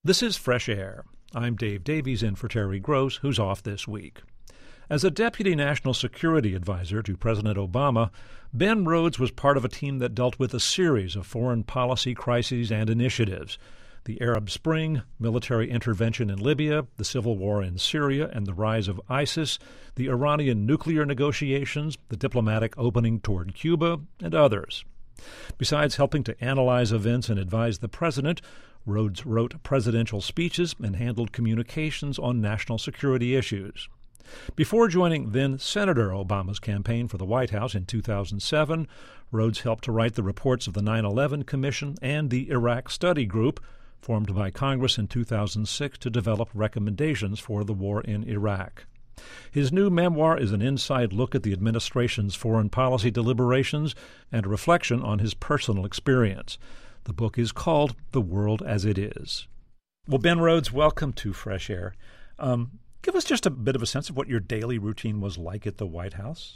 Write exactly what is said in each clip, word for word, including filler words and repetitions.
This is Fresh Air. I'm Dave Davies in for Terry Gross, who's off this week. As a Deputy National Security Advisor to President Obama, Ben Rhodes was part of a team that dealt with a series of foreign policy crises and initiatives. The Arab Spring, military intervention in Libya, the civil war in Syria and the rise of ISIS, the Iranian nuclear negotiations, the diplomatic opening toward Cuba, and others. Besides helping to analyze events and advise the president, Rhodes wrote presidential speeches and handled communications on national security issues. Before joining then-Senator Obama's campaign for the White House in two thousand seven, Rhodes helped to write the reports of the nine eleven Commission and the Iraq Study Group, formed by Congress in two thousand six to develop recommendations for the war in Iraq. His new memoir is an inside look at the administration's foreign policy deliberations and a reflection on his personal experience. The book is called The World as It Is. Well, Ben Rhodes, welcome to Fresh Air. Um, give us just a bit of a sense of what your daily routine was like at the White House,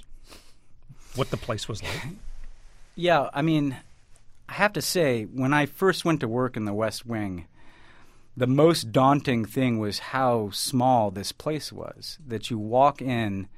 what the place was like. Yeah, I mean, I have to say, when I first went to work in the West Wing, the most daunting thing was how small this place was, that you walk in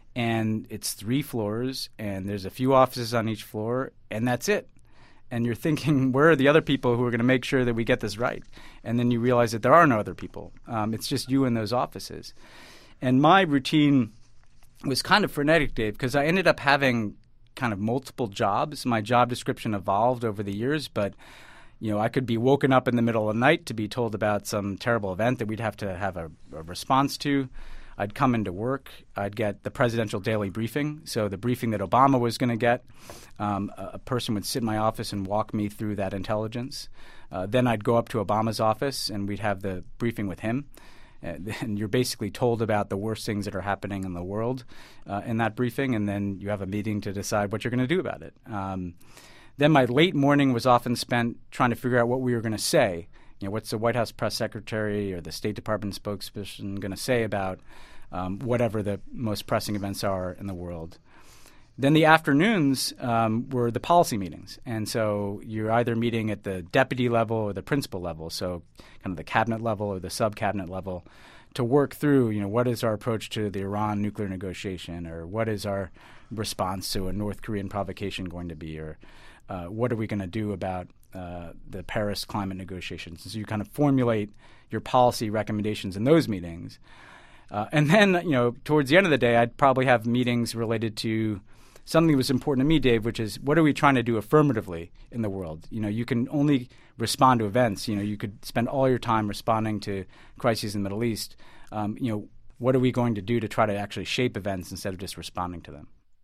and it's three floors and there's a few offices on each floor and that's it. And you're thinking, where are the other people who are going to make sure that we get this right? And then you realize that there are no other people. Um, it's just you in those offices. And my routine was kind of frenetic, Dave, because I ended up having kind of multiple jobs. My job description evolved over the years, but you know, I could be woken up in the middle of the night to be told about some terrible event that we'd have to have a, a response to. I'd come into work. I'd get the presidential daily briefing, so the briefing that Obama was going to get. Um, a, a person would sit in my office and walk me through that intelligence. Uh, then I'd go up to Obama's office, and we'd have the briefing with him. Uh, and you're basically told about the worst things that are happening in the world uh, in that briefing, and then you have a meeting to decide what you're going to do about it. Um, Then my late morning was often spent trying to figure out what we were going to say. You know, what's the White House press secretary or the State Department spokesperson going to say about um, whatever the most pressing events are in the world. Then the afternoons um, were the policy meetings. And so you're either meeting at the deputy level or the principal level, so kind of the cabinet level or the sub-cabinet level, to work through, you know, what is our approach to the Iran nuclear negotiation, or what is our response to a North Korean provocation going to be, or Uh, what are we going to do about uh, the Paris climate negotiations? And so you kind of formulate your policy recommendations in those meetings. Uh, and then, you know, towards the end of the day, I'd probably have meetings related to something that was important to me, Dave, which is what are we trying to do affirmatively in the world? You know, you can only respond to events. You know, you could spend all your time responding to crises in the Middle East. Um, you know, what are we going to do to try to actually shape events instead of just responding to them?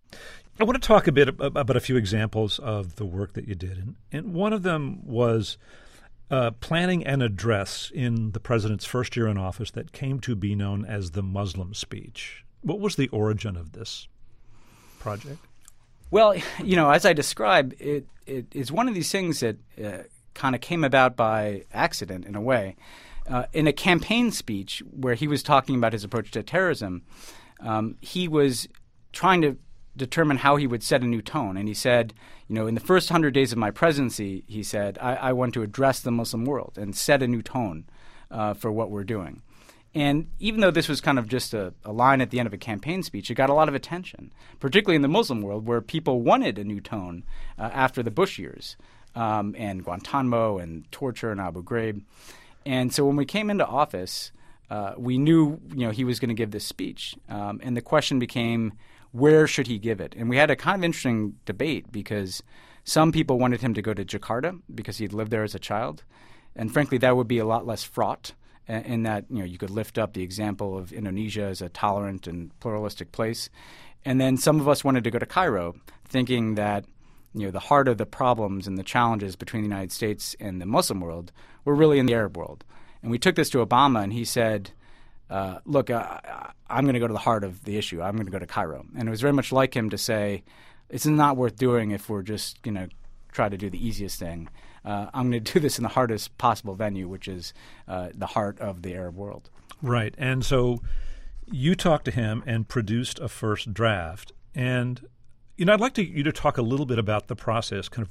I want to talk a bit about a few examples of the work that you did. And, and one of them was uh, planning an address in the president's first year in office that came to be known as the Muslim speech. What was the origin of this project? Well, you know, as I described, it, it is one of these things that uh, kind of came about by accident in a way. Uh, in a campaign speech where he was talking about his approach to terrorism, um, he was trying to determine how he would set a new tone. And he said, you know, in the first hundred days of my presidency, he said, I, I want to address the Muslim world and set a new tone uh, for what we're doing. And even though this was kind of just a, a line at the end of a campaign speech, it got a lot of attention, particularly in the Muslim world where people wanted a new tone uh, after the Bush years um, and Guantanamo and torture in Abu Ghraib. And so when we came into office, uh, we knew, you know, he was going to give this speech. Um, and the question became, where should he give it? And we had a kind of interesting debate because some people wanted him to go to Jakarta because he'd lived there as a child. And frankly, that would be a lot less fraught in that, you know, you could lift up the example of Indonesia as a tolerant and pluralistic place. And then some of us wanted to go to Cairo thinking that, you know, the heart of the problems and the challenges between the United States and the Muslim world were really in the Arab world. And we took this to Obama and he said, Uh, look, uh, I'm going to go to the heart of the issue. I'm going to go to Cairo. And it was very much like him to say, it's not worth doing if we're just going to try to do the easiest thing. Uh, I'm going to do this in the hardest possible venue, which is uh, the heart of the Arab world. Right. And so you talked to him and produced a first draft. And, you know, I'd like to, you to talk a little bit about the process, kind of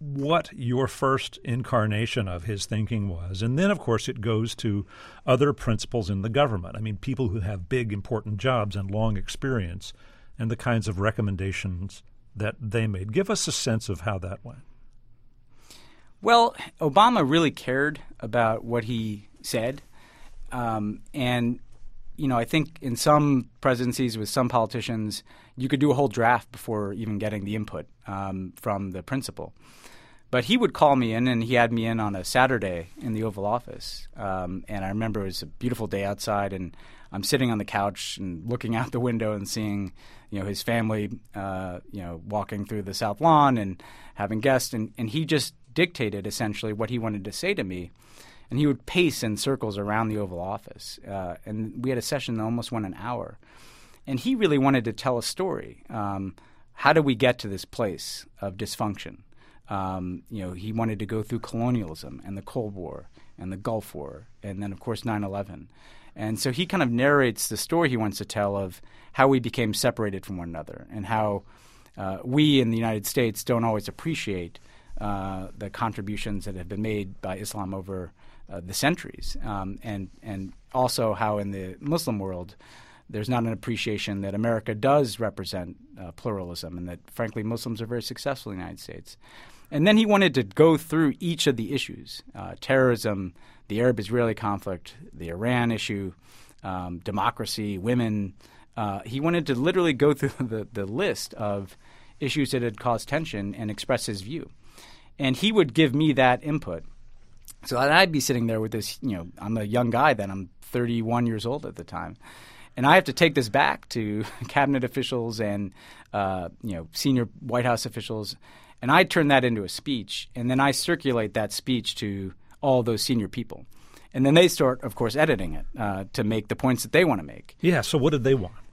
what your first incarnation of his thinking was. And then, of course, it goes to other principles in the government. I mean, people who have big, important jobs and long experience and the kinds of recommendations that they made. Give us a sense of how that went. Well, Obama really cared about what he said. Um, and, you know, I think in some presidencies with some politicians, you could do a whole draft before even getting the input um, from the principal. But he would call me in, and he had me in on a Saturday in the Oval Office. Um, and I remember it was a beautiful day outside, and I'm sitting on the couch and looking out the window and seeing, you know, his family, uh, you know, walking through the South Lawn and having guests. And, and he just dictated essentially what he wanted to say to me. And he would pace in circles around the Oval Office. Uh, and we had a session that almost went an hour. And he really wanted to tell a story. Um, how did we get to this place of dysfunction? Um, you know, he wanted to go through colonialism and the Cold War and the Gulf War and then, of course, nine eleven. And so he kind of narrates the story he wants to tell of how we became separated from one another and how uh, we in the United States don't always appreciate uh, the contributions that have been made by Islam over uh, the centuries, um, and and also how in the Muslim world there's not an appreciation that America does represent uh, pluralism and that, frankly, Muslims are very successful in the United States. And then he wanted to go through each of the issues, uh, terrorism, the Arab-Israeli conflict, the Iran issue, um, democracy, women. Uh, he wanted to literally go through the, the list of issues that had caused tension and express his view. And he would give me that input. So I'd be sitting there with this, you know, I'm a young guy then. I'm thirty-one years old at the time. And I have to take this back to cabinet officials and, uh, you know, senior White House officials. And I turn that into a speech, and then I circulate that speech to all those senior people. And then they start, of course, editing it uh, to make the points that they want to make. Yeah, so what did they want?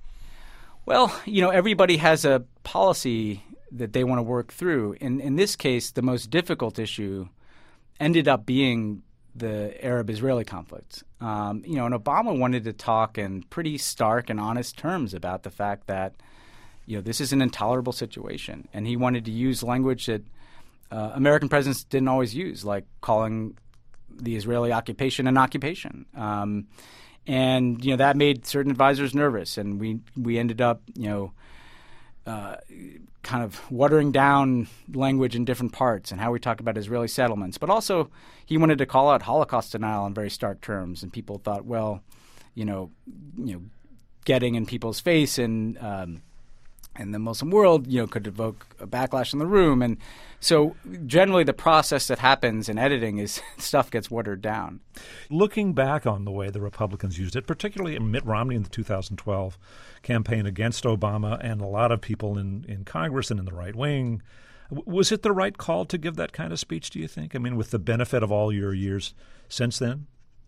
Well, you know, everybody has a policy that they want to work through. In, in this case, the most difficult issue ended up being the Arab-Israeli conflict. Um, you know, and Obama wanted to talk in pretty stark and honest terms about the fact that, you know, this is an intolerable situation. And he wanted to use language that uh, American presidents didn't always use, like calling the Israeli occupation an occupation. Um, and, you know, that made certain advisors nervous. And we, we ended up, you know, uh, kind of watering down language in different parts and how we talk about Israeli settlements. But also he wanted to call out Holocaust denial in very stark terms. And people thought, well, you know, you know, getting in people's face and um, and the Muslim world, you know, could evoke a backlash in the room. And so generally the process that happens in editing is stuff gets watered down. Looking back on the way the Republicans used it, particularly Mitt Romney in the two thousand twelve campaign against Obama and a lot of people in, in Congress and in the right wing, was it the right call to give that kind of speech, do you think? I mean, with the benefit of all your years since then?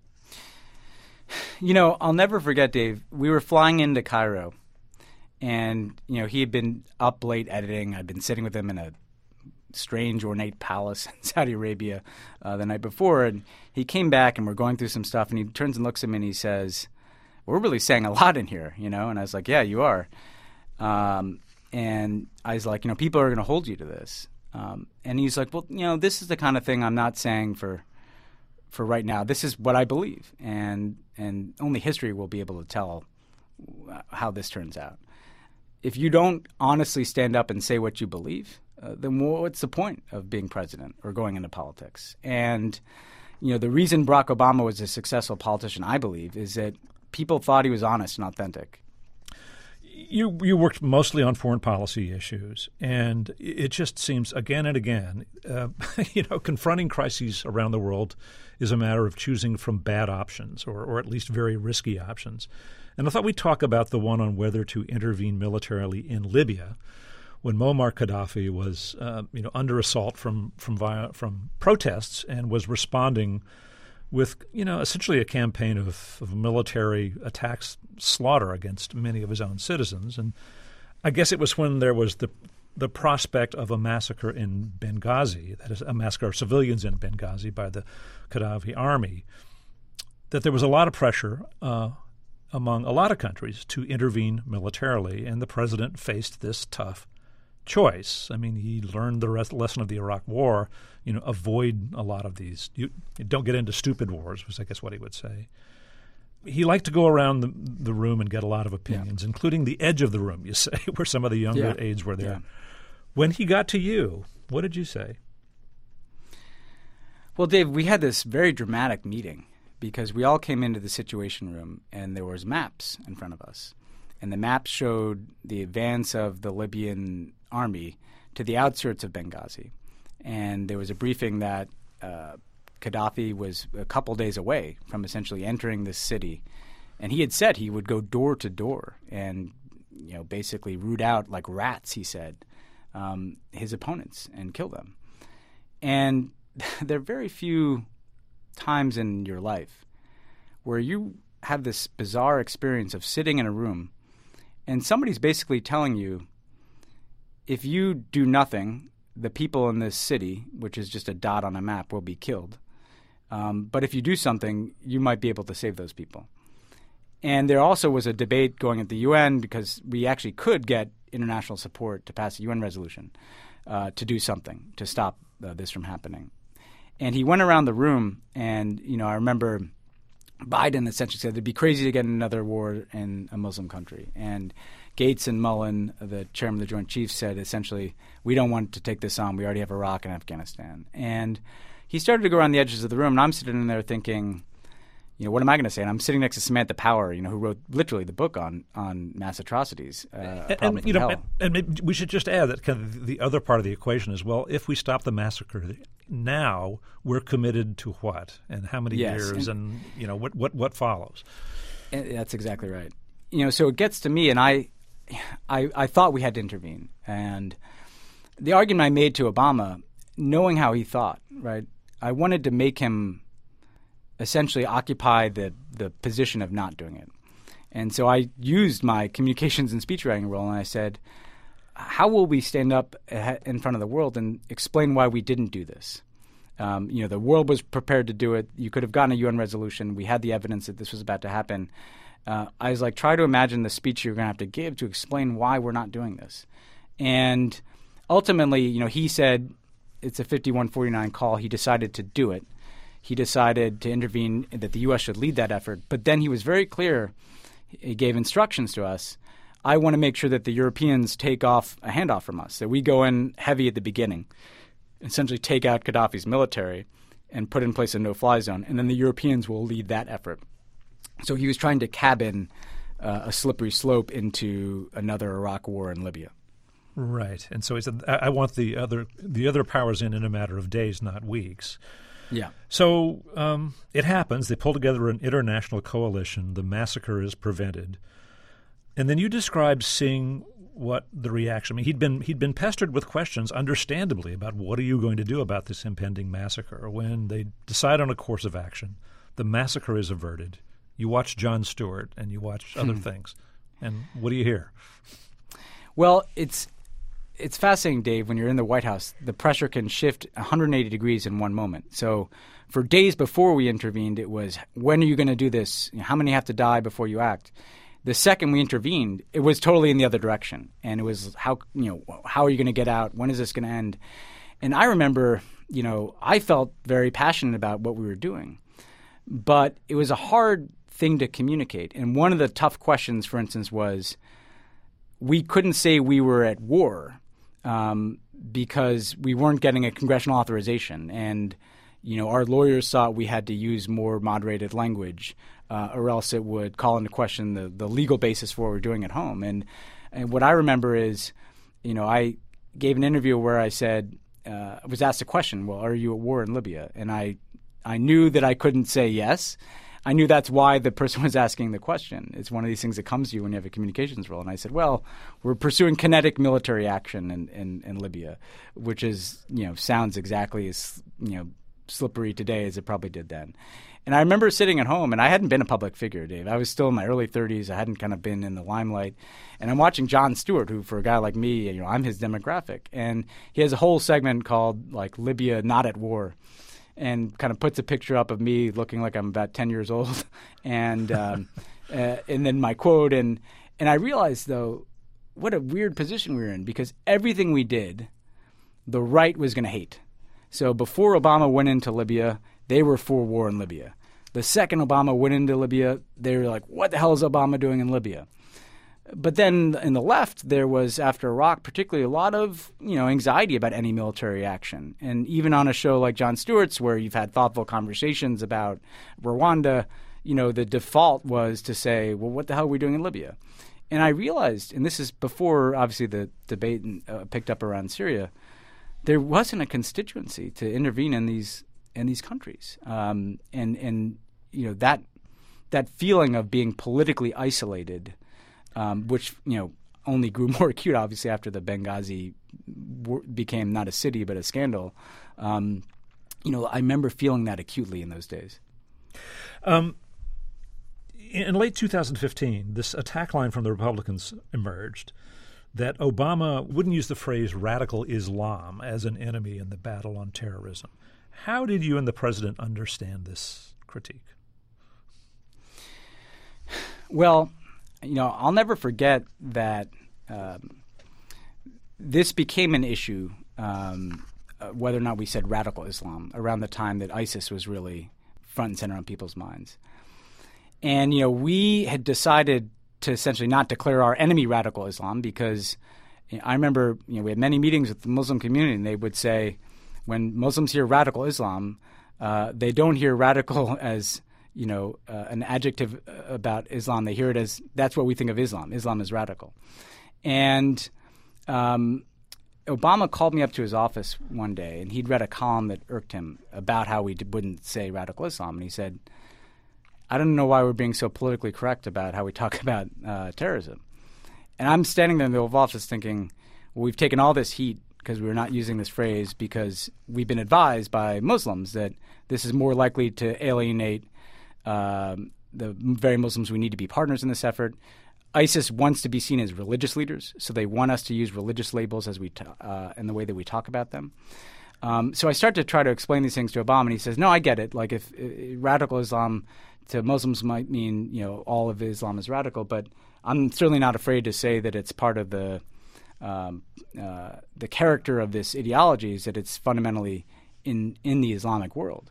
You know, I'll never forget, Dave, we were flying into Cairo. And, you know, he had been up late editing. I'd been sitting with him in a strange, ornate palace in Saudi Arabia uh, the night before. And he came back, and we're going through some stuff. And he turns and looks at me, and he says, we're really saying a lot in here, you know? And I was like, yeah, you are. Um, and I was like, you know, people are going to hold you to this. Um, and he's like, well, you know, this is the kind of thing I'm not saying for for right now. This is what I believe. And and only history will be able to tell how this turns out. If you don't honestly stand up and say what you believe, uh, then what's the point of being president or going into politics? And, you know, the reason Barack Obama was a successful politician, I believe, is that people thought he was honest and authentic. You you worked mostly on foreign policy issues, and it just seems again and again, uh, you know, confronting crises around the world is a matter of choosing from bad options or, or at least very risky options. And I thought we'd talk about the one on whether to intervene militarily in Libya when Muammar Gaddafi was, uh, you know, under assault from from via, from protests and was responding with, you know, essentially a campaign of, of military attacks, slaughter against many of his own citizens. And I guess it was when there was the the prospect of a massacre in Benghazi, that is, a massacre of civilians in Benghazi by the Gaddafi army, that there was a lot of pressure uh, among a lot of countries to intervene militarily, and the president faced this tough choice. I mean, he learned the rest, lesson of the Iraq War. You know, avoid a lot of these. You, you don't get into stupid wars, was I guess what he would say. He liked to go around the, the room and get a lot of opinions, yeah. including the edge of the room, you say, where some of the younger yeah. aides were there. Yeah. When he got to you, what did you say? Well, Dave, we had this very dramatic meeting because we all came into the Situation Room and there was maps in front of us. And the maps showed the advance of the Libyan army to the outskirts of Benghazi. And there was a briefing that uh, Gaddafi was a couple days away from essentially entering this city. And he had said he would go door to door and, you know, basically root out like rats, he said, um, his opponents and kill them. And there are very few times in your life where you have this bizarre experience of sitting in a room and somebody's basically telling you, if you do nothing, the people in this city, which is just a dot on a map, will be killed. Um, but if you do something, you might be able to save those people. And there also was a debate going at the U N because we actually could get international support to pass a U N resolution uh, to do something to stop uh, this from happening. And he went around the room, and you know, I remember Biden essentially said it'd be crazy to get another war in a Muslim country. And Gates and Mullen, the chairman of the Joint Chiefs, said essentially, we don't want to take this on. We already have Iraq and Afghanistan. And he started to go around the edges of the room, and I'm sitting in there thinking, you know, what am I going to say? And I'm sitting next to Samantha Power, you know, who wrote literally the book on on mass atrocities. Uh, and, and you know, and, and maybe we should just add that kind of the other part of the equation is, well, if we stop the massacre now, we're committed to what and how many yes, years, and, and you know what what what follows. And that's exactly right. You know, so it gets to me, and I, I, I thought we had to intervene, and the argument I made to Obama, knowing how he thought, right, I wanted to make him essentially occupy the, the position of not doing it. And so I used my communications and speech writing role, and I said, how will we stand up in front of the world and explain why we didn't do this? Um, you know, the world was prepared to do it. You could have gotten a U N resolution. We had the evidence that this was about to happen. Uh, I was like, try to imagine the speech you're going to have to give to explain why we're not doing this. And ultimately, you know, he said it's a fifty-one forty-nine call. He decided to do it. He decided to intervene, that the U S should lead that effort. But then he was very clear. He gave instructions to us. I want to make sure that the Europeans take off a handoff from us, that we go in heavy at the beginning, essentially take out Gaddafi's military and put in place a no-fly zone, and then the Europeans will lead that effort. So he was trying to cabin uh, a slippery slope into another Iraq war in Libya. Right. And so he said, I, I want the other the other powers in in a matter of days, not weeks. Yeah. So um, it happens. They pull together an international coalition. The massacre is prevented. And then you described seeing what the reaction. I mean, he'd been he'd been pestered with questions, understandably, about what are you going to do about this impending massacre. When they decide on a course of action, the massacre is averted. You watch Jon Stewart and you watch other things, and what do you hear? Well, it's it's fascinating, Dave. When you're in the White House, the pressure can shift one hundred eighty degrees in one moment. So, for days before we intervened, it was, when are you going to do this? How many have to die before you act? The second we intervened, it was totally in the other direction, and it was how you know how are you going to get out? When is this going to end? And I remember, you know, I felt very passionate about what we were doing, but it was a hard thing to communicate. And one of the tough questions, for instance, was we couldn't say we were at war um, because we weren't getting a congressional authorization, and you know, our lawyers thought we had to use more moderated language, uh, or else it would call into question the, the legal basis for what we're doing at home. And and what I remember is, you know, I gave an interview where I said, uh, I was asked a question, well, are you at war in Libya? And I, I knew that I couldn't say yes. I knew that's why the person was asking the question. It's one of these things that comes to you when you have a communications role. And I said, well, we're pursuing kinetic military action in, in, in Libya, which is, you know, sounds exactly as, you know, slippery today as it probably did then. And I remember sitting at home, and I hadn't been a public figure, Dave. I was still in my early thirties. I hadn't kind of been in the limelight. And I'm watching Jon Stewart, who for a guy like me, you know, I'm his demographic. And he has a whole segment called, like, Libya Not at War, and kind of puts a picture up of me looking like I'm about ten years old. and um, uh, and then my quote. And, and I realized, though, what a weird position we were in, because everything we did, the right was going to hate. So before Obama went into Libya, they were for war in Libya. The second Obama went into Libya, they were like, what the hell is Obama doing in Libya? But then in the left, there was, after Iraq, particularly a lot of, you know, anxiety about any military action. And even on a show like Jon Stewart's, where you've had thoughtful conversations about Rwanda, you know, the default was to say, well, what the hell are we doing in Libya? And I realized, and this is before, obviously, the debate uh, picked up around Syria, there wasn't a constituency to intervene in these in these countries. Um, and, and, you know, that that feeling of being politically isolated, Um, which, you know, only grew more acute, obviously, after the Benghazi w- became not a city but a scandal. Um, you know, I remember feeling that acutely in those days. Um, in late two thousand fifteen, this attack line from the Republicans emerged that Obama wouldn't use the phrase radical Islam as an enemy in the battle on terrorism. How did you and the president understand this critique? Well, you know, I'll never forget that um, this became an issue, um, uh, whether or not we said radical Islam, around the time that ISIS was really front and center on people's minds. And, you know, we had decided to essentially not declare our enemy radical Islam because, you know, I remember, you know, we had many meetings with the Muslim community, and they would say when Muslims hear radical Islam, uh, they don't hear radical as you know, uh, an adjective about Islam. They hear it as, that's what we think of Islam. Islam is radical. And um, Obama called me up to his office one day, and he'd read a column that irked him about how we d- wouldn't say radical Islam. And he said, I don't know why we're being so politically correct about how we talk about uh, terrorism. And I'm standing there in the Oval Office thinking, well, we've taken all this heat because we're not using this phrase because we've been advised by Muslims that this is more likely to alienate Um, the very Muslims we need to be partners in this effort. ISIS wants to be seen as religious leaders, so they want us to use religious labels as we t- uh, in the way that we talk about them. Um, so I start to try to explain these things to Obama, and he says, no, I get it. Like if uh, radical Islam to Muslims might mean, you know, all of Islam is radical, but I'm certainly not afraid to say that it's part of the um, uh, the character of this ideology is that it's fundamentally in in the Islamic world.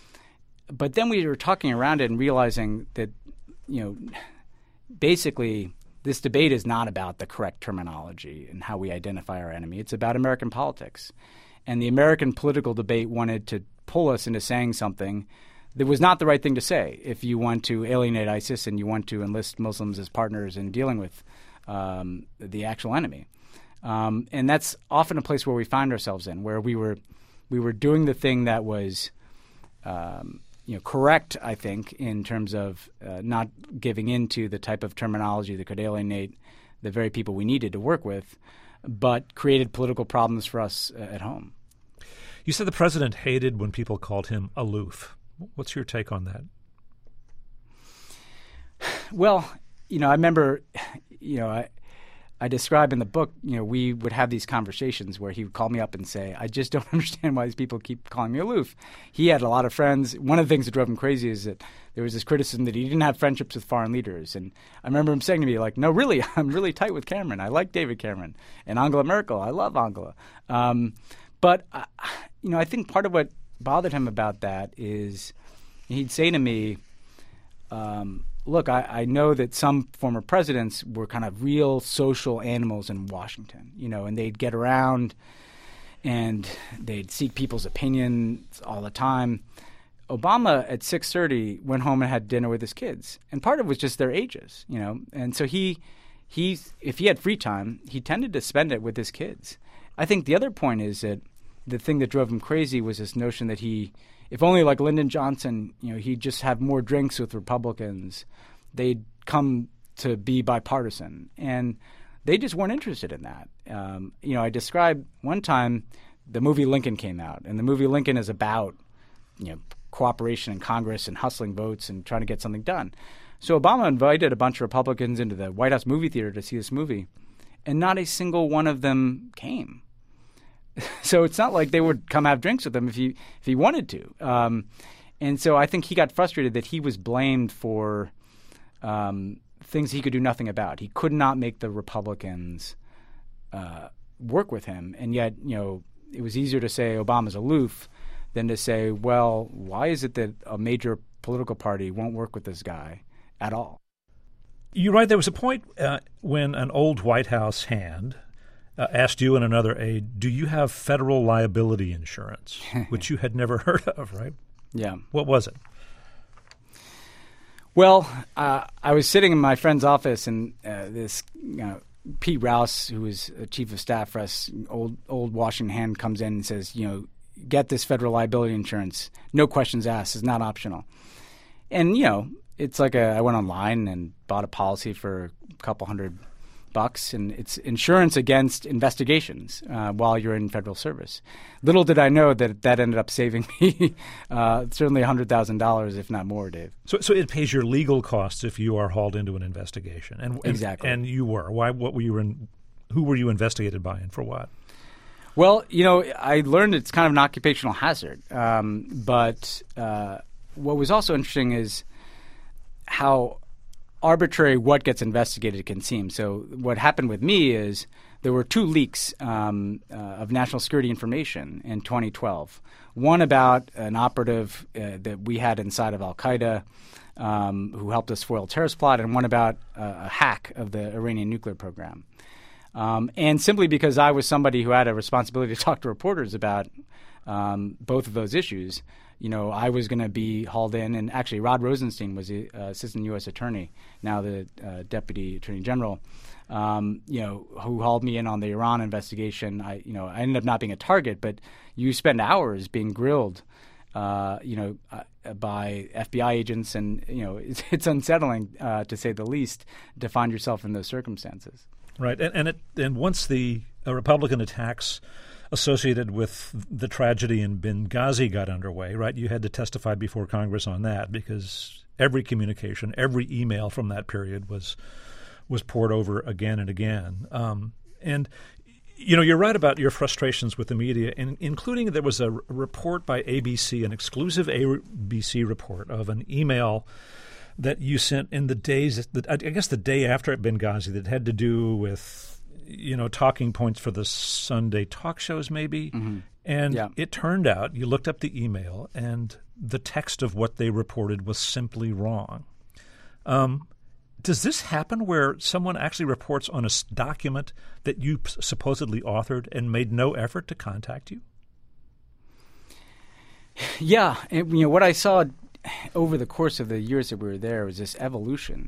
But then we were talking around it and realizing that, you know, basically this debate is not about the correct terminology and how we identify our enemy. It's about American politics. And the American political debate wanted to pull us into saying something that was not the right thing to say if you want to alienate ISIS and you want to enlist Muslims as partners in dealing with um, the actual enemy. Um, and that's often a place where we find ourselves in, where we were we were doing the thing that was um, you know, correct, I think, in terms of uh, not giving in to the type of terminology that could alienate the very people we needed to work with, but created political problems for us uh, at home. You said the president hated when people called him aloof. What's your take on that? Well, you know, I remember, you know, I, I describe in the book, you know, we would have these conversations where he would call me up and say, I just don't understand why these people keep calling me aloof. He had a lot of friends. One of the things that drove him crazy is that there was this criticism that he didn't have friendships with foreign leaders. And I remember him saying to me, like, no, really, I'm really tight with Cameron. I like David Cameron. And Angela Merkel, I love Angela. Um, but, uh, you know, I think part of what bothered him about that is he'd say to me, um, look, I, I know that some former presidents were kind of real social animals in Washington, you know, and they'd get around and they'd seek people's opinions all the time. Obama at six thirty went home and had dinner with his kids, and part of it was just their ages, you know. And so he, he, if he had free time, he tended to spend it with his kids. I think the other point is that the thing that drove him crazy was this notion that he, if only like Lyndon Johnson, you know, he'd just have more drinks with Republicans, they'd come to be bipartisan. And they just weren't interested in that. Um, you know, I described one time the movie Lincoln came out, and the movie Lincoln is about, you know, cooperation in Congress and hustling votes and trying to get something done. So Obama invited a bunch of Republicans into the White House movie theater to see this movie, and not a single one of them came. So it's not like they would come have drinks with him if he if he wanted to. Um, and so I think he got frustrated that he was blamed for um, things he could do nothing about. He could not make the Republicans uh, work with him, and yet, you know, it was easier to say Obama's aloof than to say, well, why is it that a major political party won't work with this guy at all? You're right. There was a point uh, when an old White House hand uh, asked you and another aide, do you have federal liability insurance, which you had never heard of, right? Yeah. What was it? Well, uh, I was sitting in my friend's office, and uh, this you know, Pete Rouse, who was a chief of staff for us, old old Washington hand, comes in and says, you know, get this federal liability insurance. No questions asked. It's not optional. And, you know, it's like a, I went online and bought a policy for a couple hundred bucks, and it's insurance against investigations uh, while you're in federal service. Little did I know that that ended up saving me uh, certainly one hundred thousand dollars, if not more, Dave. So, so it pays your legal costs if you are hauled into an investigation, and, and exactly. And you were. Why? What were you in? Who were you investigated by, and for what? Well, you know, I learned it's kind of an occupational hazard. Um, but uh, what was also interesting is how arbitrary what gets investigated can seem. So what happened with me is there were two leaks um, uh, of national security information in twenty twelve. One about an operative uh, that we had inside of Al-Qaeda um, who helped us foil a terrorist plot, and one about uh, a hack of the Iranian nuclear program. Um, and simply because I was somebody who had a responsibility to talk to reporters about um, both of those issues, you know, I was going to be hauled in. And actually, Rod Rosenstein was the uh, assistant U S attorney, now the uh, deputy attorney general, um, you know, who hauled me in on the Iran investigation. I, you know, I ended up not being a target, but you spend hours being grilled, uh, you know, uh, by F B I agents, and you know, it's, it's unsettling uh, to say the least to find yourself in those circumstances. Right, and and, it, and once the uh, Republican attacks associated with the tragedy in Benghazi got underway, right, you had to testify before Congress on that because every communication, every email from that period was was poured over again and again. Um, and you know, you're right about your frustrations with the media, and including there was a r- report by A B C, an exclusive A B C report of an email that you sent in the days, I guess the day after Benghazi, that had to do with, you know, talking points for the Sunday talk shows maybe. Mm-hmm. And yeah. It turned out, you looked up the email, and the text of what they reported was simply wrong. Um, does this happen where someone actually reports on a document that you supposedly authored and made no effort to contact you? Yeah. And, you know, what I saw over the course of the years that we were there was this evolution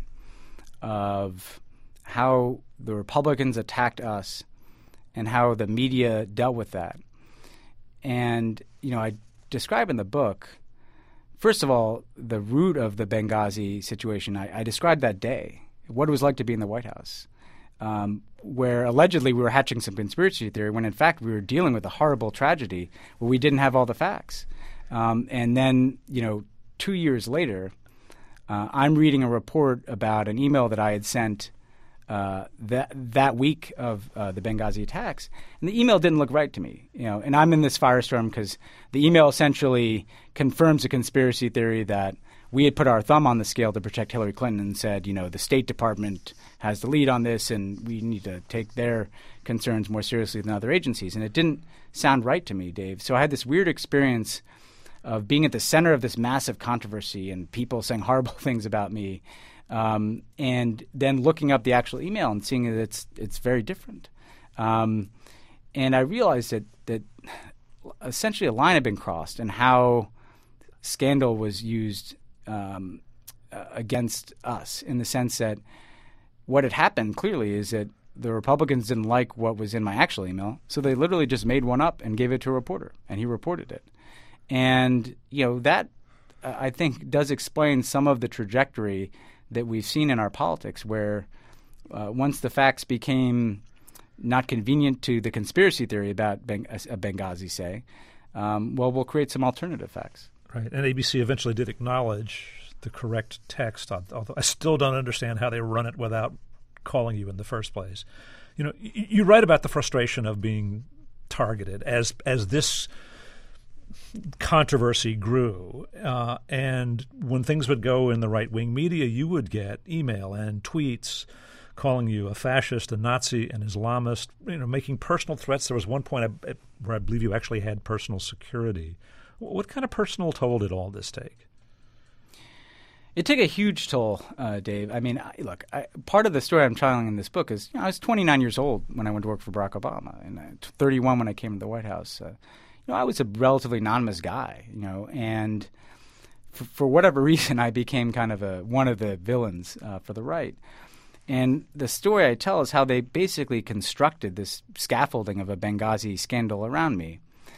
of how the Republicans attacked us and how the media dealt with that. And, you know, I describe in the book, first of all, the root of the Benghazi situation. I, I described that day, what it was like to be in the White House, um, where allegedly we were hatching some conspiracy theory when, in fact, we were dealing with a horrible tragedy where we didn't have all the facts. Um, and then, you know, two years later, uh, I'm reading a report about an email that I had sent uh, that that week of uh, the Benghazi attacks, and the email didn't look right to me. You know, and I'm in this firestorm because the email essentially confirms a conspiracy theory that we had put our thumb on the scale to protect Hillary Clinton and said, you know, the State Department has the lead on this, and we need to take their concerns more seriously than other agencies. And it didn't sound right to me, Dave. So I had this weird experience of being at the center of this massive controversy and people saying horrible things about me, um, and then looking up the actual email and seeing that it's it's very different. Um, and I realized that that essentially a line had been crossed, and how scandal was used um, uh, against us, in the sense that what had happened clearly is that the Republicans didn't like what was in my actual email, so they literally just made one up and gave it to a reporter, and he reported it. And, you know, that uh, I think does explain some of the trajectory that we've seen in our politics, where uh, once the facts became not convenient to the conspiracy theory about Beng- uh, Benghazi, say, um, well, we'll create some alternative facts. Right. And A B C eventually did acknowledge the correct text, although I still don't understand how they run it without calling you in the first place. You know, y- you write about the frustration of being targeted as as this controversy grew, uh, and when things would go in the right-wing media, you would get email and tweets calling you a fascist, a Nazi, an Islamist, you know, making personal threats. There was one point I, where I believe you actually had personal security. What kind of personal toll did all this take? It took a huge toll, uh, Dave. I mean, I, look, I, part of the story I'm telling in this book is, you know, I was twenty-nine years old when I went to work for Barack Obama, and uh, thirty-one when I came to the White House. Uh, you know, I was a relatively anonymous guy, you know, and for, for whatever reason, I became kind of a one of the villains uh, for the right. And the story I tell is how they basically constructed this scaffolding of a Benghazi scandal around me.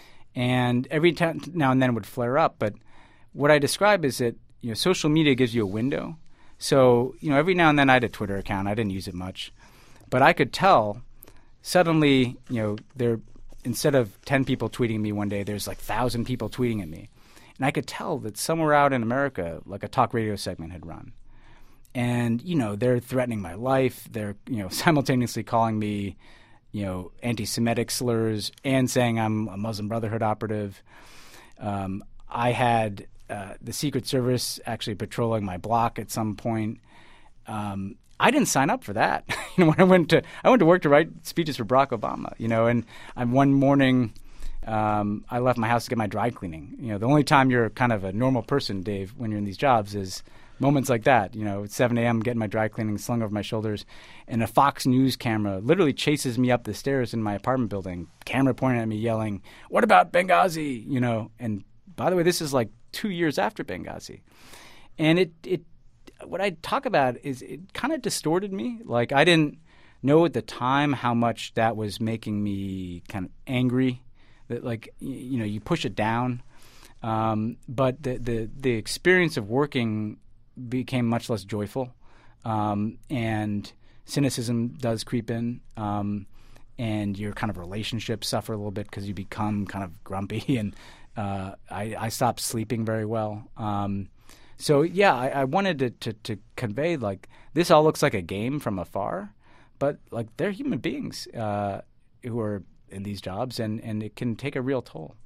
And every time now and then it would flare up. But what I describe is that, you know, social media gives you a window. So, you know, every now and then I had a Twitter account. I didn't use it much. But I could tell suddenly, you know, there instead of ten people tweeting me one day, there's like one thousand people tweeting at me. And I could tell that somewhere out in America, like a talk radio segment had run. And, you know, they're threatening my life. They're, you know, simultaneously calling me, you know, anti-Semitic slurs and saying I'm a Muslim Brotherhood operative. Um, I had uh, the Secret Service actually patrolling my block at some point. Um, I didn't sign up for that. you know, when I went to I went to work to write speeches for Barack Obama. You know, and I, one morning um, I left my house to get my dry cleaning. You know, the only time you're kind of a normal person, Dave, when you're in these jobs is moments like that. You know, it's seven a.m. getting my dry cleaning slung over my shoulders, and a Fox News camera literally chases me up the stairs in my apartment building, camera pointing at me yelling, "What about Benghazi?" You know, and by the way, this is like two years after Benghazi. And it, it what I talk about is it kind of distorted me. Like I didn't know at the time how much that was making me kind of angry. That like, you know, you push it down. Um, but the, the, the experience of working became much less joyful, um, and cynicism does creep in, um, and your kind of relationships suffer a little bit because you become kind of grumpy, and uh, I, I stopped sleeping very well. Um, so yeah, I, I wanted to, to, to convey like this all looks like a game from afar, but like they're human beings uh, who are in these jobs, and, and it can take a real toll.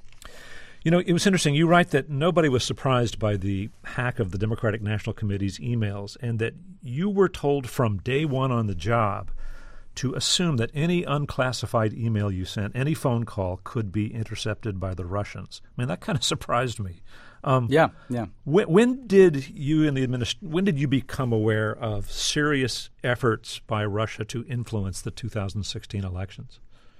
You know, it was interesting. You write that nobody was surprised by the hack of the Democratic National Committee's emails, and that you were told from day one on the job to assume that any unclassified email you sent, any phone call, could be intercepted by the Russians. I mean, that kind of surprised me. Um, yeah, yeah. When, when did you in the administ- when did you become aware of serious efforts by Russia to influence the two thousand sixteen elections?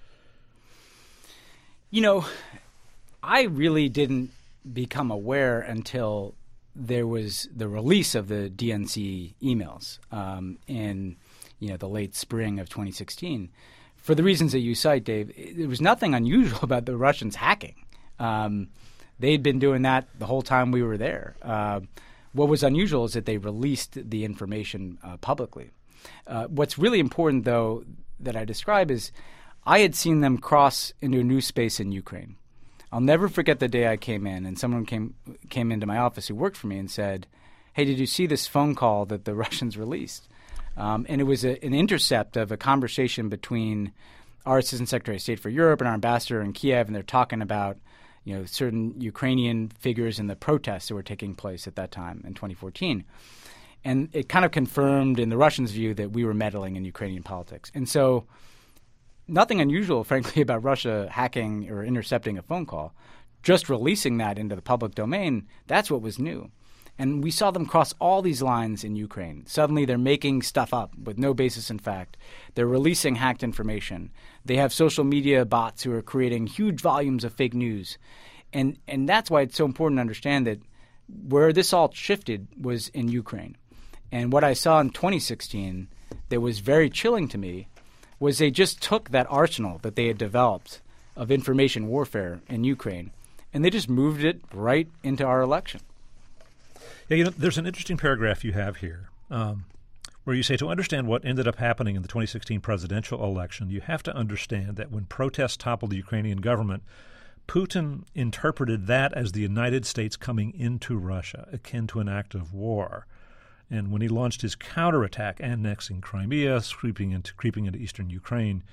You know, I really didn't become aware until there was the release of the D N C emails um, in you know the late spring of twenty sixteen. For the reasons that you cite, Dave, there was nothing unusual about the Russians hacking. Um, they'd been doing that the whole time we were there. Uh, what was unusual is that they released the information uh, publicly. Uh, what's really important, though, that I describe is I had seen them cross into a new space in Ukraine. I'll never forget the day I came in and someone came came into my office who worked for me and said, "Hey, did you see this phone call that the Russians released?" Um, and it was a, an intercept of a conversation between our Assistant Secretary of State for Europe and our ambassador in Kiev, and they're talking about you know certain Ukrainian figures in the protests that were taking place at that time in twenty fourteen. And it kind of confirmed in the Russians' view that we were meddling in Ukrainian politics. And so nothing unusual, frankly, about Russia hacking or intercepting a phone call. Just releasing that into the public domain, that's what was new. And we saw them cross all these lines in Ukraine. Suddenly they're making stuff up with no basis in fact. They're releasing hacked information. They have social media bots who are creating huge volumes of fake news. And and that's why it's so important to understand that where this all shifted was in Ukraine. And what I saw in twenty sixteen that was very chilling to me was they just took that arsenal that they had developed of information warfare in Ukraine, and they just moved it right into our election. Yeah, you know, there's an interesting paragraph you have here um, where you say, to understand what ended up happening in the twenty sixteen presidential election, you have to understand that when protests toppled the Ukrainian government, Putin interpreted that as the United States coming into Russia, akin to an act of war. And when he launched his counterattack, annexing Crimea, creeping into, creeping into eastern Ukraine,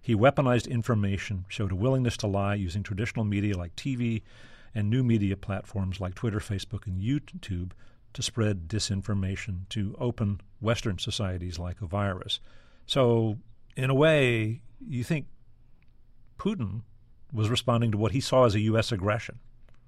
He weaponized information, showed a willingness to lie using traditional media like T V and new media platforms like Twitter, Facebook, and YouTube to spread disinformation, to open Western societies like a virus. So, in a way, you think Putin was responding to what he saw as a U S aggression.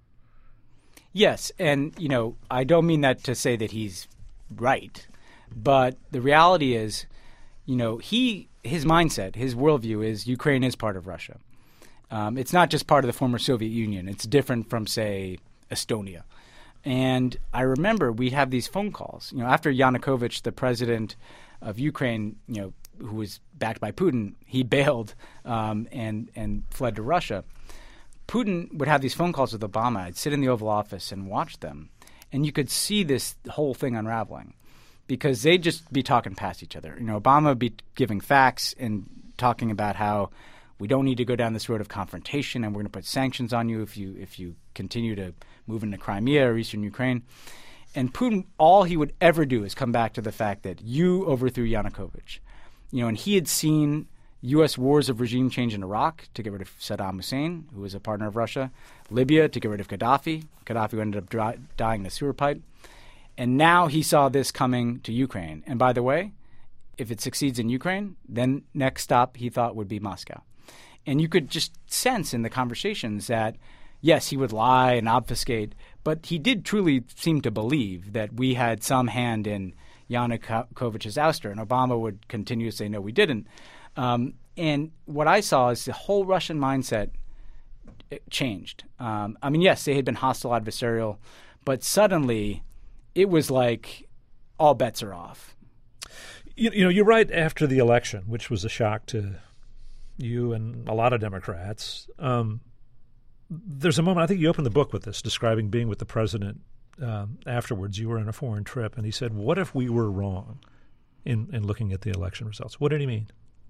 Yes, and, you know, I don't mean that to say that he's right, but the reality is, you know, he his mindset, his worldview is Ukraine is part of Russia. Um, it's not just part of the former Soviet Union. It's different from, say, Estonia. And I remember we have these phone calls. You know, after Yanukovych, the president of Ukraine, you know, who was backed by Putin, he bailed um, and and fled to Russia. Putin would have these phone calls with Obama. I'd sit in the Oval Office and watch them, and you could see this whole thing unraveling because they'd just be talking past each other. You know, Obama would be giving facts and talking about how we don't need to go down this road of confrontation, and we're going to put sanctions on you if you if you continue to move into Crimea or eastern Ukraine. And Putin, all he would ever do is come back to the fact that you overthrew Yanukovych. You know, and he had seen U S wars of regime change in Iraq to get rid of Saddam Hussein, who was a partner of Russia, Libya to get rid of Gaddafi. Gaddafi ended up dry, dying in a sewer pipe. And now he saw this coming to Ukraine. And by the way, if it succeeds in Ukraine, then next stop he thought would be Moscow. And you could just sense in the conversations that, yes, he would lie and obfuscate, but he did truly seem to believe that we had some hand in Yanukovych's ouster, and Obama would continue to say, no, we didn't. Um, and what I saw is the whole Russian mindset changed. Um, I mean, yes, they had been hostile, adversarial, but suddenly it was like all bets are off. You, you know, you're right after the election, which was a shock to you and a lot of Democrats. Um, there's a moment, I think you opened the book with this, describing being with the president um, afterwards. You were on a foreign trip, and he said, what if we were wrong in, in looking at the election results? What did he mean?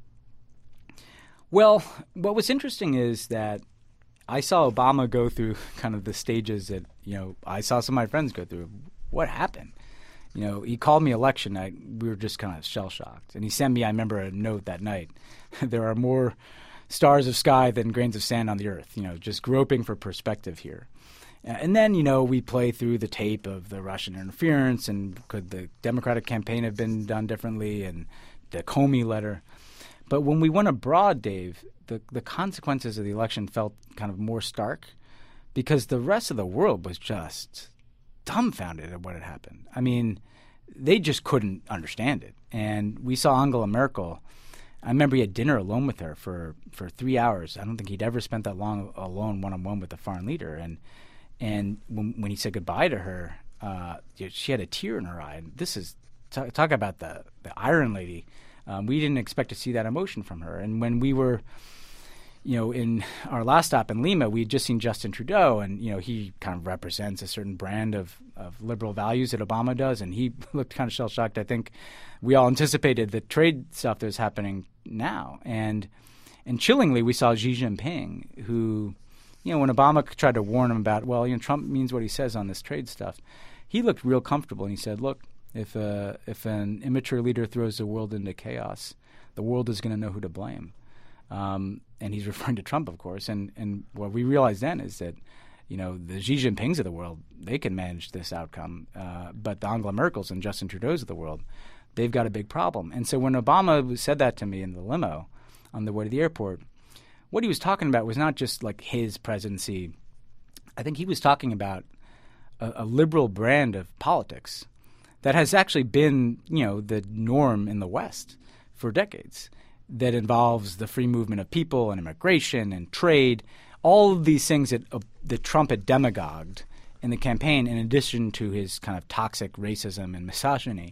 Well, what was interesting is that I saw Obama go through kind of the stages that, you know, I saw some of my friends go through. What happened? You know, he called me election night. We were just kind of shell-shocked. And he sent me, I remember, a note that night. There are more stars of sky than grains of sand on the earth, you know, just groping for perspective here. And then, you know, we play through the tape of the Russian interference and could the Democratic campaign have been done differently and the Comey letter. But when we went abroad, Dave, the, the consequences of the election felt kind of more stark because the rest of the world was just dumbfounded at what had happened. I mean, they just couldn't understand it. And we saw Angela Merkel. I remember he had dinner alone with her for, for three hours. I don't think he'd ever spent that long alone one-on-one with a foreign leader. And and when, when he said goodbye to her, uh, she had a tear in her eye. And this is talk, talk about the, the Iron Lady. Um, we didn't expect to see that emotion from her. And when we were, you know, in our last stop in Lima, we had just seen Justin Trudeau, and, you know, he kind of represents a certain brand of, of liberal values that Obama does, and he looked kind of shell-shocked. I think we all anticipated the trade stuff that was happening now. And and chillingly, we saw Xi Jinping, who, you know, when Obama tried to warn him about, well, you know, Trump means what he says on this trade stuff, he looked real comfortable, and he said, look, If uh, if an immature leader throws the world into chaos, the world is going to know who to blame. Um, and he's referring to Trump, of course. And, and what we realized then is that, you know, the Xi Jinpings of the world, they can manage this outcome. Uh, but the Angela Merkels and Justin Trudeau's of the world, they've got a big problem. And so when Obama said that to me in the limo on the way to the airport, what he was talking about was not just like his presidency. I think he was talking about a, a liberal brand of politics that has actually been, you know, the norm in the West for decades, that involves the free movement of people and immigration and trade, all of these things that, uh, that Trump had demagogued in the campaign, in addition to his kind of toxic racism and misogyny.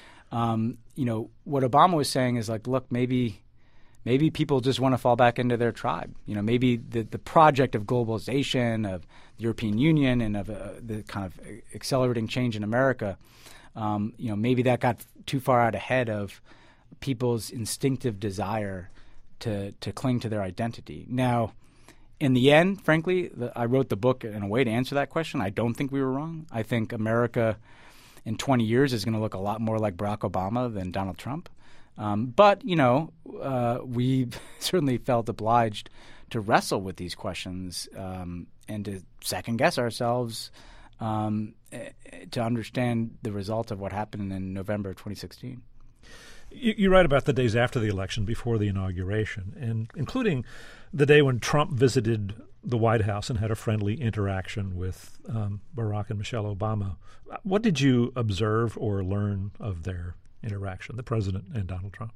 Um, you know, what Obama was saying is like, look, maybe maybe people just want to fall back into their tribe. You know, maybe the, the project of globalization, of the European Union, and of uh, the kind of accelerating change in America, Um, you know, maybe that got too far out ahead of people's instinctive desire to to cling to their identity. Now, in the end, frankly, the, I wrote the book in a way to answer that question. I don't think we were wrong. I think America in twenty years is going to look a lot more like Barack Obama than Donald Trump. Um, but, you know, uh, we certainly felt obliged to wrestle with these questions um, and to second-guess ourselves um, to understand the result of what happened in November of twenty sixteen. You, you write about the days after the election, before the inauguration, and including the day when Trump visited the White House and had a friendly interaction with um, Barack and Michelle Obama. What did you observe or learn of their interaction, the president and Donald Trump?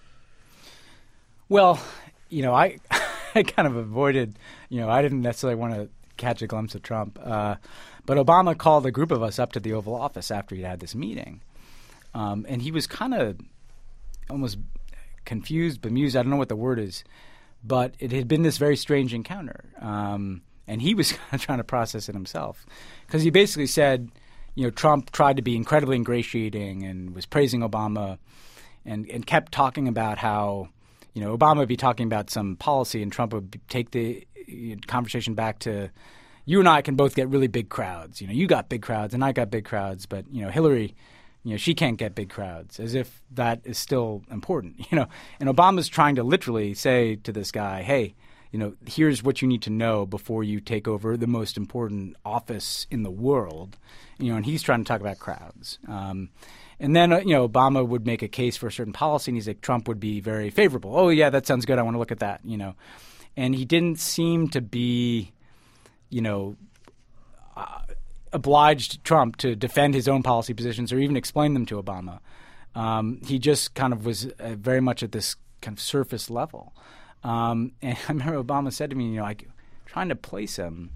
Well, you know, I I kind of avoided, you know, I didn't necessarily want to catch a glimpse of Trump. Uh, but Obama called a group of us up to the Oval Office after he'd had this meeting. Um, and he was kind of almost confused, bemused, I don't know what the word is, but it had been this very strange encounter. Um, and he was kind of trying to process it himself. Because he basically said, you know, Trump tried to be incredibly ingratiating and was praising Obama and, and kept talking about how, you know, Obama would be talking about some policy and Trump would take the conversation back to, you and I can both get really big crowds. You know, you got big crowds and I got big crowds, but, you know, Hillary, you know, she can't get big crowds, as if that is still important, you know. And Obama's trying to literally say to this guy, hey, you know, here's what you need to know before you take over the most important office in the world, you know, and he's trying to talk about crowds. Um, and then, uh, you know, Obama would make a case for a certain policy, and he's like, Trump would be very favorable. Oh, yeah, that sounds good. I want to look at that, you know. And he didn't seem to be, you know, uh, obliged Trump to defend his own policy positions or even explain them to Obama. Um, he just kind of was uh, very much at this kind of surface level. Um, and I remember Obama said to me, you know, like trying to place him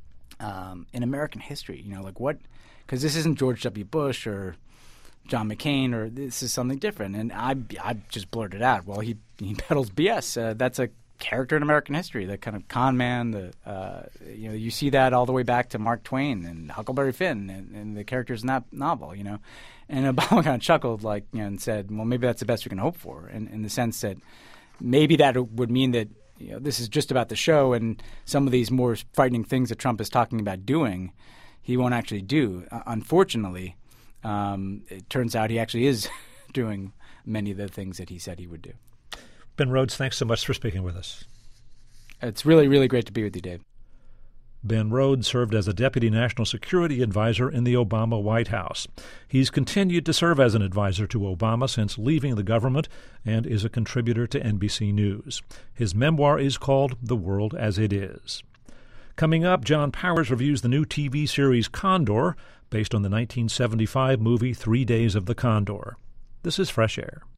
um, in American history, you know, like what – because this isn't George W. Bush or John McCain or this is something different. And I, I just blurted out, well, he, he peddles B S. Uh, that's a character in American history, the kind of con man. The uh, you know, you see that all the way back to Mark Twain and Huckleberry Finn and, and the characters in that novel, you know. And Obama kind of chuckled, like, you know, and said, well, maybe that's the best we can hope for, in, in the sense that maybe that would mean that, you know, this is just about the show, and some of these more frightening things that Trump is talking about doing, he won't actually do. Uh, unfortunately, um, it turns out he actually is doing many of the things that he said he would do. Ben Rhodes, thanks so much for speaking with us. It's really, really great to be with you, Dave. Ben Rhodes served as a deputy national security advisor in the Obama White House. He's continued to serve as an advisor to Obama since leaving the government and is a contributor to N B C News. His memoir is called The World as It Is. Coming up, John Powers reviews the new T V series Condor, based on the nineteen seventy-five movie Three Days of the Condor. This is Fresh Air.